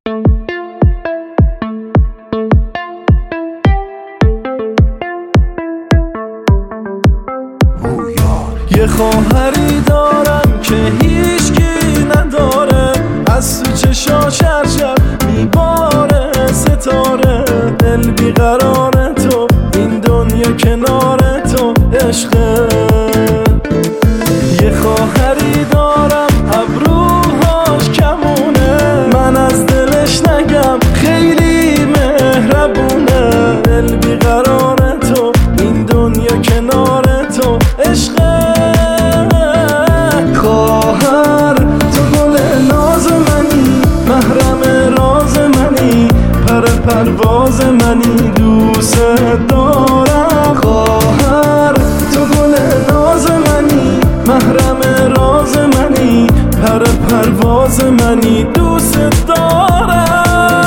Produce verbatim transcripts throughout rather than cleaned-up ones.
یه خواهری دارم که هیچکی نداره، از تو چشاش هر شب میباره ستاره. دل بیقرار تو، این دنیا کنار تو عشقه. یه خواهری دارم ابروهاش کمونه، من از دلش نگم خیلی مهربونه. دل بیقرار تو، این دنیا کنار تو عشقه. خواهر تو گل ناز منی، محرم راز منی، پر پرواز منی، دوست دارم. خواهر تو گل ناز منی، محرم راز منی، پر پرواز منی، دوست دارم.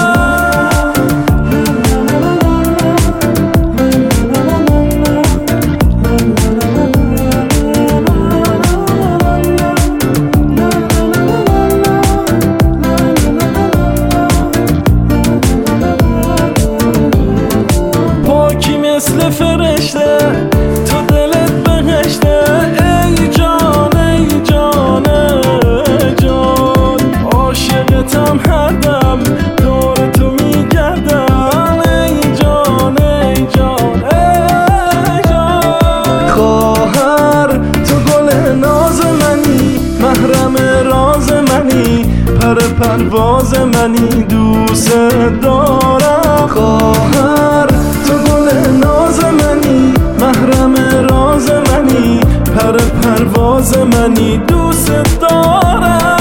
مثل فرشته تو دلت بهشته، ای جان ای جان ای جان. عاشقتم هر دم دور تو میگردم، ای جان ای جان ای جان. خواهر تو گل ناز منی، محرم راز منی، پر پرواز منی، دوست دارم. خواهر تو گل ناز منی، محرم راز منی، پر پرواز منی، دوست دارم.